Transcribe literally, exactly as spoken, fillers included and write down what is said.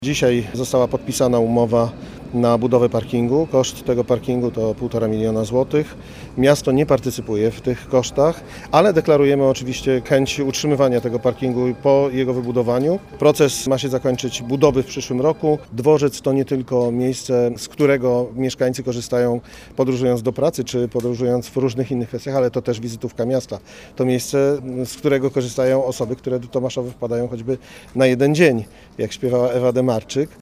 Dzisiaj została podpisana umowa na budowę parkingu. Koszt tego parkingu to półtora miliona złotych. Miasto nie partycypuje w tych kosztach, ale deklarujemy oczywiście chęć utrzymywania tego parkingu po jego wybudowaniu. Proces ma się zakończyć budowy w przyszłym roku. Dworzec to nie tylko miejsce, z którego mieszkańcy korzystają podróżując do pracy czy podróżując w różnych innych kwestiach, ale to też wizytówka miasta. To miejsce, z którego korzystają osoby, które do Tomaszowa wpadają choćby na jeden dzień, jak śpiewała Ewa Demarczyk.